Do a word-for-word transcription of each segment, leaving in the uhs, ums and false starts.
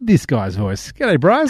this guy's voice. G'day, Bryce.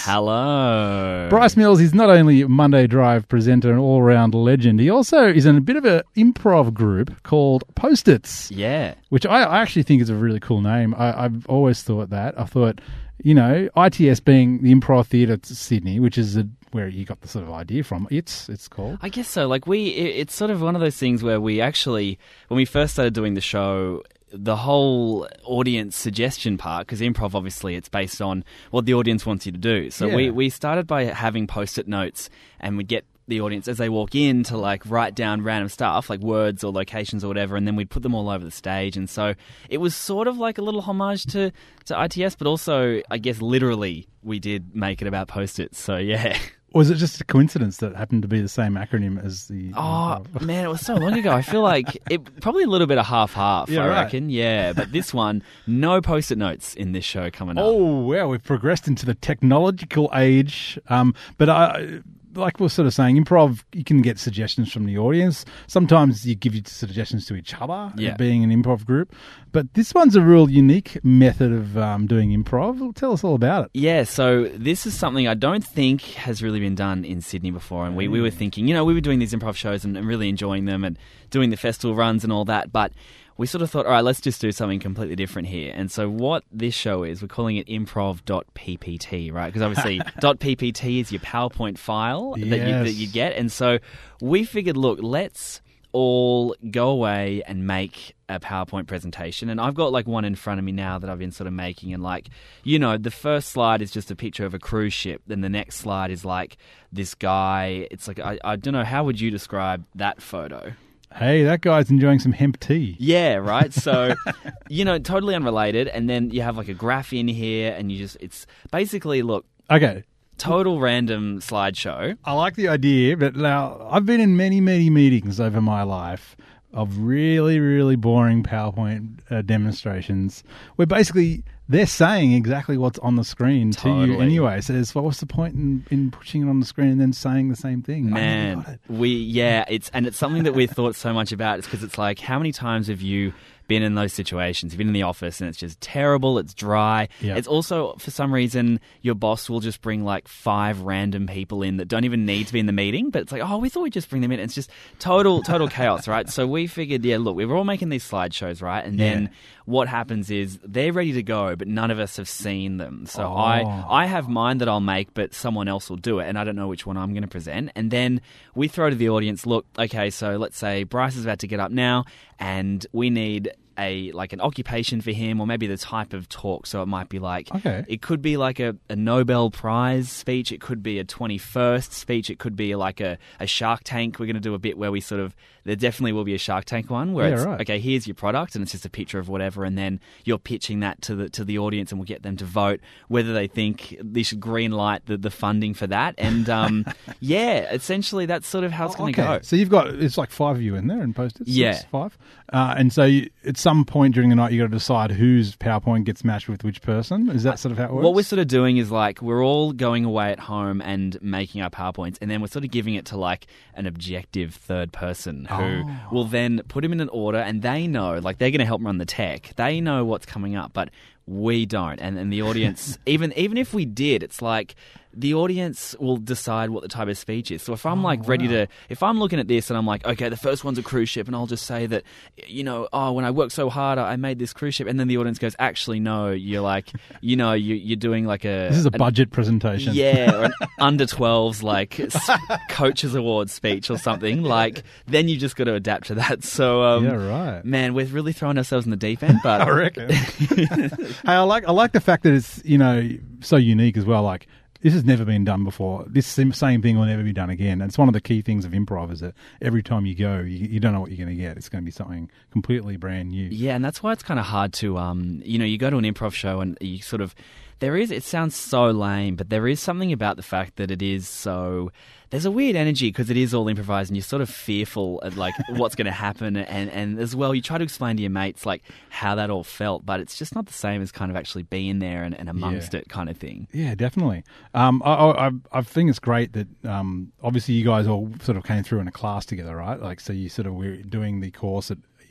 Hello. Bryce Mills is not only a Monday Drive presenter and all-round legend, he also is in a bit of an improv group called Post-its. Yeah. Which I, I actually think is a really cool name. I, I've always thought that. I thought, you know, I T S being the Improv Theatre Sydney, which is a, where you got the sort of idea from. It's it's called. I guess so. Like we, it, it's sort of one of those things where we actually, when we first started doing the show, the whole audience suggestion part, because improv, obviously, it's based on what the audience wants you to do. So Yeah. we, we started by having post-it notes, and we'd get the audience as they walk in to like write down random stuff like words or locations or whatever, and then we'd put them all over the stage. And so it was sort of like a little homage to, to I T S, but also I guess literally we did make it about post-its. So yeah. Or was it just a coincidence that it happened to be the same acronym as the... Oh, man, it was so long ago. I feel like it probably a little bit of half-half, Yeah, I right. reckon. Yeah, but this one, no post-it notes in this show coming up. Oh, wow, we've progressed into the technological age. Um, but I, like we we're sort of saying, improv, you can get suggestions from the audience. Sometimes you give your suggestions to each other, Yeah. being an improv group. But this one's a real unique method of um, doing improv. Tell us all about it. Yeah, so this is something I don't think has really been done in Sydney before. And we, we were thinking, you know, we were doing these improv shows and, and really enjoying them and doing the festival runs and all that. But we sort of thought, all right, let's just do something completely different here. And so what this show is, we're calling it improv dot p p t, right? Because obviously .ppt is your PowerPoint file that, you, Yes. that you get. And so we figured, look, let's all go away and make a PowerPoint presentation. And I've got like one in front of me now that I've been sort of making. And like, you know, the first slide is just a picture of a cruise ship. Then the next slide is like this guy. It's like, I, I don't know, how would you describe that photo? Hey, that guy's enjoying some hemp tea. Yeah, right. So, you know, totally unrelated. And then you have like a graph in here and you just, it's basically, look, Okay. total random slideshow. I like the idea, but now I've been in many, many meetings over my life of really, really boring PowerPoint uh, demonstrations where basically they're saying exactly what's on the screen to you Totally. anyway. So it's, well, what's the point in, in pushing it on the screen and then saying the same thing? I never got Man, it. we, yeah, it's, and it's something that we thought so much about. It's because it's like, how many times have you been in those situations? You've been in the office and it's just terrible, it's dry. Yeah. It's also, for some reason, your boss will just bring like five random people in that don't even need to be in the meeting, but it's like, oh, we thought we'd just bring them in. It's just total, total chaos, right? So we figured, yeah, look, we were all making these slideshows, right? And then Yeah. what happens is they're ready to go, but none of us have seen them. So Oh. I, I have mine that I'll make, but someone else will do it, and I don't know which one I'm going to present. And then we throw to the audience, look, okay, so let's say Bryce is about to get up now, and we need a like an occupation for him, or maybe the type of talk. So it might be like, Okay. it could be like a, a Nobel Prize speech, it could be a twenty-first speech, it could be like a, a Shark Tank. We're going to do a bit where we sort of, there definitely will be a Shark Tank one where Yeah, it's, right. okay, here's your product, and it's just a picture of whatever, and then you're pitching that to the to the audience, and we'll get them to vote whether they think they should green light the, the funding for that. And um, yeah, essentially that's sort of how it's going to Okay. go. So you've got, it's like five of you in there and Post-its? Yeah. Six, five? Uh, and so you, at some point during the night, you got to decide whose PowerPoint gets matched with which person? Is that sort of how it works? What we're sort of doing is like we're all going away at home and making our PowerPoints, and then we're sort of giving it to like an objective third person who Oh. will then put them in an order, and they know, like they're going to help run the tech. They know what's coming up, but we don't. And, and the audience, even even if we did, it's like the audience will decide what the type of speech is. So if I'm Oh, like ready wow. to, if I'm looking at this and I'm like, okay, the first one's a cruise ship, and I'll just say that, you know, oh, when I worked so hard, I made this cruise ship, and then the audience goes, actually, no, you're like, you know, you, you're doing like a This is a an- budget presentation. yeah, or an under twelves like s- coaches award speech or something. Like, then you just got to adapt to that. So, um, Yeah, right. man, we're really throwing ourselves in the deep end. But I reckon. Hey, I like I like the fact that it's, you know, so unique as well. Like, this has never been done before. This same same thing will never be done again. And it's one of the key things of improv is that every time you go, you, you don't know what you're going to get. It's going to be something completely brand new. yeah, and that's why it's kind of hard to, um, you know, you go to an improv show and you sort of, there is, it sounds so lame, but there is something about the fact that it is so, there's a weird energy because it is all improvised and you're sort of fearful at like what's going to happen. And, and as well, you try to explain to your mates like how that all felt, but it's just not the same as kind of actually being there and, and amongst Yeah. it kind of thing. Yeah, definitely. Um, I, I, I- I think it's great that um, obviously you guys all sort of came through in a class together, right? Like, so you sort of were doing the course at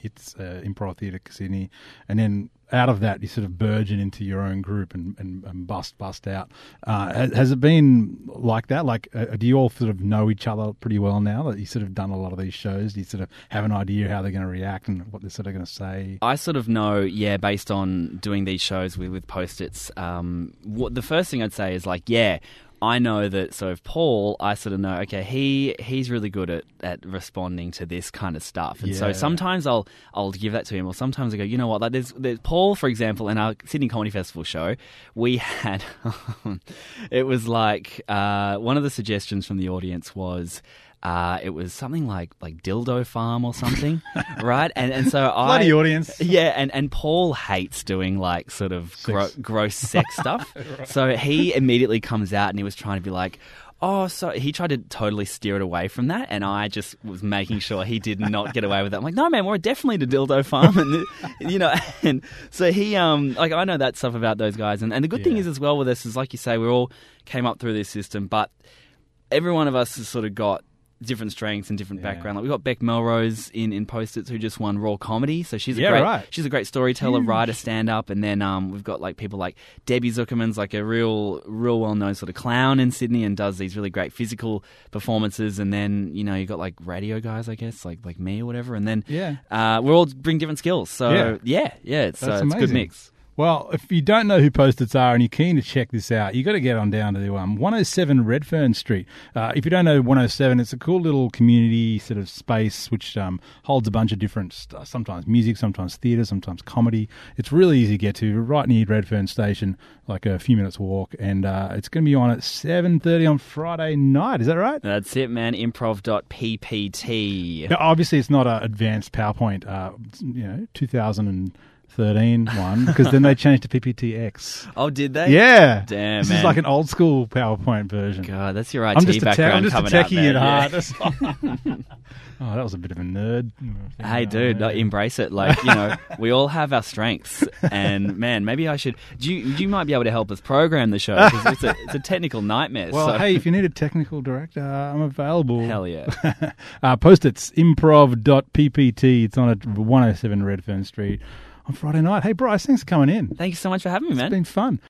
hits uh, Improv Theatre Sydney, and then out of that you sort of burgeon into your own group and, and, and bust bust out. Uh, has, has it been like that? Like, uh, do you all sort of know each other pretty well now that you sort of done a lot of these shows? Do you sort of have an idea how they're going to react and what they're sort of going to say? I sort of know, yeah, based on doing these shows with, with Post-its. Um, what the first thing I'd say is like, yeah, I know that. So if Paul, I sort of know, okay, he he's really good at, at responding to this kind of stuff, and Yeah. so sometimes I'll I'll give that to him, or sometimes I go, you know what, like there's, there's Paul, for example, in our Sydney Comedy Festival show, we had it was like uh, one of the suggestions from the audience was. Uh, it was something like like Dildo Farm or something, right? And and so I Bloody audience. yeah, and, and Paul hates doing like sort of gro- gross sex stuff. Right. So he immediately comes out and he was trying to be like, oh, so he tried to totally steer it away from that, and I just was making sure he did not get away with that. I'm like, no, man, we're definitely the Dildo Farm, and you know, and so he, um, like I know that stuff about those guys, and, and the good thing Yeah. is as well with us is like you say, we all came up through this system, but every one of us has sort of got different strengths and different Yeah. background. Like we've got Beck Melrose in, in Post-its who just won Raw Comedy, so she's a Yeah, great right. she's a great storyteller, Huge. writer, stand up, and then um, we've got like people like Debbie Zuckerman's like a real real well known sort of clown in Sydney and does these really great physical performances, and then you know you got like radio guys, I guess, like like me or whatever, and then Yeah. uh, we all bring different skills. So Yeah. yeah, yeah, it's, uh, That's it's a good amazing. mix. Well, if you don't know who Post-its are and you're keen to check this out, you got to get on down to um, one oh seven Redfern Street. Uh, if you don't know one oh seven, it's a cool little community sort of space which um, holds a bunch of different, st- sometimes music, sometimes theatre, sometimes comedy. It's really easy to get to, right near Redfern Station, like a few minutes walk, and uh, it's going to be on at seven thirty on Friday night. Is that right? That's it, man. Improv dot p p t. Now, obviously, it's not an advanced PowerPoint, uh, you know, two thousand thirteen one, because then they changed to P P T X. Oh, did they? Yeah. Damn, This man. is like an old school PowerPoint version. God, that's your I T I'm just a, te- background I'm just a coming techie out, at man. heart. Yeah. Oh, that was a bit of a nerd. Hey, dude, like, embrace it. Like, you know, we all have our strengths, and man, maybe I should. Do you? You might be able to help us program the show because it's a it's a technical nightmare. Well, so. hey, if you need a technical director, I'm available. Hell yeah. uh, Post-its, improv dot p p t. It's on at one oh seven Redfern Street on Friday night. Hey, Bryce, thanks for coming in. Thank you so much for having me, man. It's been fun.